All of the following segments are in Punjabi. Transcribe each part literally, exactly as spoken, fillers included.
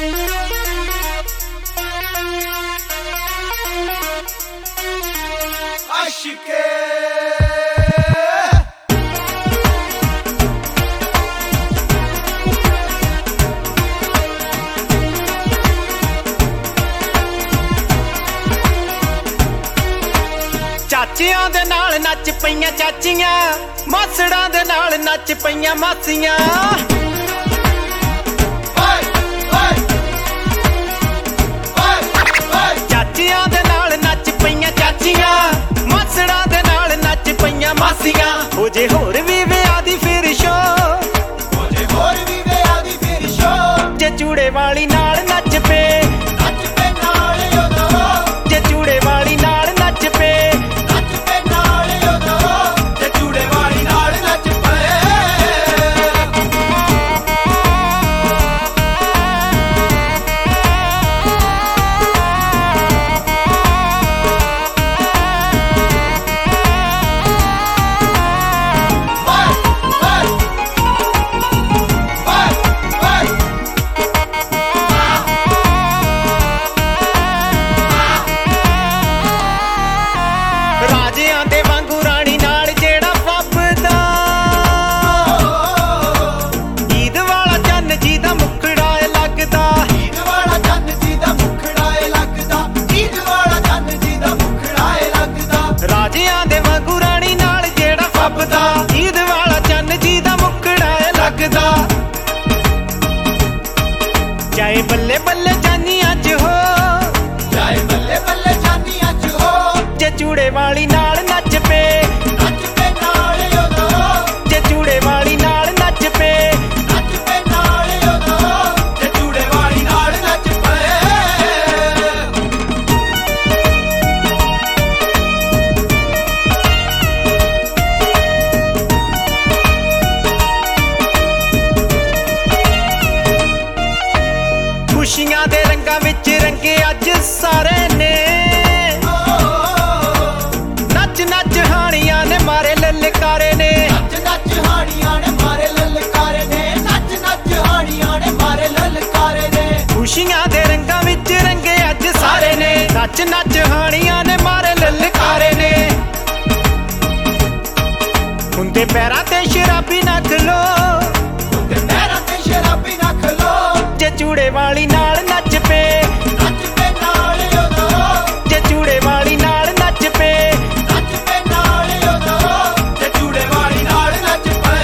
आशिके ਚਾਚਿਆਂ ਦੇ ਨਾਲ ਨੱਚ ਪਈਆਂ ਚਾਚੀਆਂ, ਮਾਸੜਾਂ ਦੇ ਨਾਲ ਨੱਚ ਪਈਆਂ ਮਾਸੀਆਂ। ਚਾਚਿਆਂ ਦੇ ਨਾਲ ਨੱਚ ਪਈਆਂ ਚਾਚੀਆਂ, ਮਾਸੜਾਂ ਦੇ ਨਾਲ ਨੱਚ ਪਈਆਂ ਮਾਸੀਆਂ। ਹੋ ਜੇ ਹੋਰ ਵੀ ਵਿਆਹ ਦੀ ਫਿਰ ਸ਼ੋ, ਹੋ ਜੇ ਹੋਰ ਵੀ ਵਿਆਹ ਦੀ ਫਿਰ ਸ਼ੋ। ਜੇ ਚੂੜੇ ਵਾਲੀ ਨਾਲ ਨੱਚ ਪੇ, ਨੱਚ ਪੇ ਨਾਲ ਉਦੋਂ। ਜੇ ਚੂੜੇ ਵਾਲੀ ਨਾਲ ਨੱਚ ਪੇ, ਨੱਚ ਪੇ ਨਾਲ ਉਦੋਂ। ਜੇ ਚੂੜੇ ਵਾਲੀ ਨਾਲ ਨੱਚ ਪਏ। ਰਾਜਿਆਂ ਦੇ ਵਾਂਗੂ ਰਾਣੀ ਨਾਲ ਜਿਹੜਾ ਫੱਬਦਾ, ਈਦ ਵਾਲਾ ਚੰਨ ਜੀ ਦਾ ਮੁਖੜਾ ਏ ਲੱਗਦਾ। ਈਦ ਵਾਲਾ ਚੰਨ ਜੀ ਦਾ ਮੁਖੜਾ ਏ ਲੱਗਦਾ। ਈਦ ਵਾਲਾ ਚੰਨ ਜੀ ਦਾ ਮੁਖੜਾ ਏ ਲੱਗਦਾ। ਰਾਜਿਆਂ ਦੇ ਵਾਂਗੂ ਰਾਣੀ ਨਾਲ ਜਿਹੜਾ ਫੱਬਦਾ, ਈਦ ਵਾਲਾ ਚੰਨ ਜੀ ਦਾ ਮੁਖੜਾ ਏ ਲੱਗਦਾ। ਚਾਹੇ ਬੱਲੇ ਬੱਲੇ ਚਾਨੀਆਂ ਚ ਹੋ, ਚਾਹੇ ਬੱਲੇ ਬੱਲੇ ਚਾਨੀਆਂ ਚ ਹੋ। ਜੇ ਚੂੜੇ ਵਾਲੀ ਨਾਲ ਨੱਚ ਪੇ, ਨੱਚ ਪੇ ਨਾਲ ਉਦੋਂ। ਜੇ ਚੂੜੇ ਵਾਲੀ ਨਾਲ ਨੱਚ ਪੇ, ਨੱਚ ਪੇ ਨਾਲ ਉਦੋਂ। ਜੇ ਚੂੜੇ ਵਾਲੀ ਨਾਲ ਨੱਚ ਪਏ। ਖੁਸ਼ੀਆਂ ਦੇ ਰੰਗਾਂ ਵਿੱਚ ਰੰਗੇ ਅੱਜ ਸਾਰੇ ਨੇ। ਨੱਚ ਨੱਚ ਹਾਣੀਆਂ ਨੇ ਮਾਰੇ ਲਲਕਾਰੇ ਨੇ। ਨੱਚ ਨੱਚ ਹਾਣੀਆਂ ਨੇ ਮਾਰੇ ਲਲਕਾਰੇ ਨੇ। ਨੱਚ ਨੱਚ ਹਾਣੀਆਂ ਨੇ ਮਾਰੇ ਲਲਕਾਰੇ ਨੇ। ਖੁਸ਼ੀਆਂ ਦੇ ਰੰਗਾਂ ਵਿੱਚ ਰੰਗੇ ਅੱਜ ਸਾਰੇ ਨੇ। ਨੱਚ ਨੱਚ ਹਾਣੀਆਂ ਨੇ ਮਾਰੇ ਲਲਕਾਰੇ ਨੇ। ਹੁੰਦੇ ਪੈਰਾਂ ਤੇ ਸ਼ਰਾਬੀ ਨਾ ਖਲੋ, ਤੇ ਪੈਰਾਂ ਤੇ ਸ਼ਰਾਬੀ ਨਾ ਖਲੋ। ਜੇ ਚੂੜੇ ਵਾਲੀ ਨਾਲ ਨੱਚ ਪੇ, ਨੱਚ ਪੇ ਨਾਲ ਉਦੋਂ। ਜੇ ਚੂੜੇ ਵਾਲੀ ਨਾਲ ਨੱਚ ਪੇ, ਨੱਚ ਪੇ ਨਾਲ ਉਦੋਂ। ਜੇ ਚੂੜੇ ਵਾਲੀ ਨਾਲ ਨੱਚ ਪਏ।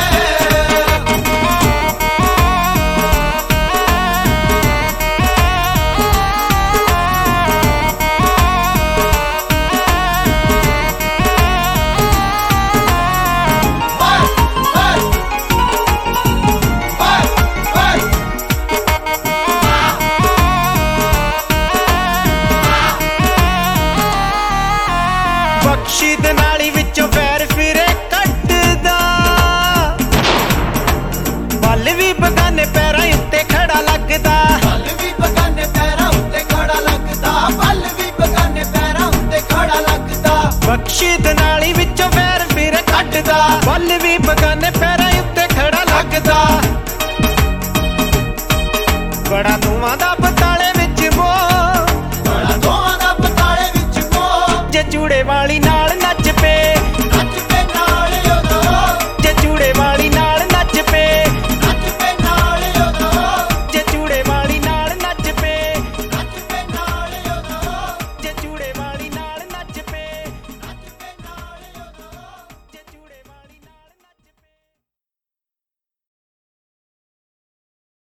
ਬਖਸ਼ੀ ਦੇ ਨਾਲੀ ਵਿੱਚੋਂ ਵੈਰ ਫਿਰੇ ਕੱਢਦਾ, ਬਲ ਵੀ ਬਗਾਨੇ ਪੈਰਾਂ ਉੱਤੇ ਖੜਾ ਲੱਗਦਾ। ਬਲ ਵੀ ਬਗਾਨੇ ਪੈਰਾਂ ਉੱਤੇ ਖੜਾ ਲੱਗਦਾ। ਬਲ ਵੀ ਬਗਾਨੇ ਪੈਰਾਂ ਉੱਤੇ ਖੜਾ ਲੱਗਦਾ। ਬਖਸ਼ੀ ਦੇ ਨਾਲੀ ਵਿੱਚੋਂ ਵੈਰ ਫਿਰੇ ਕੱਢਦਾ, ਬਲ ਵੀ ਬਗਾਨੇ ਪੈਰਾਂ ਉੱਤੇ ਖੜਾ ਲੱਗਦਾ। ਬੜਾ ਧੂਆਂ ਦਾ ਬਤਾਲੇ ਵਿੱਚ ਮੋ, ਬੜਾ ਦੋਵਾਂ ਦਾ ਬਤਾਲੇ ਵਿੱਚ ਮੋਹ। ਜੇ ਚੂੜੇ ਵਾਲੀ ਨਾਲ ਨੱਚ ਪੇ,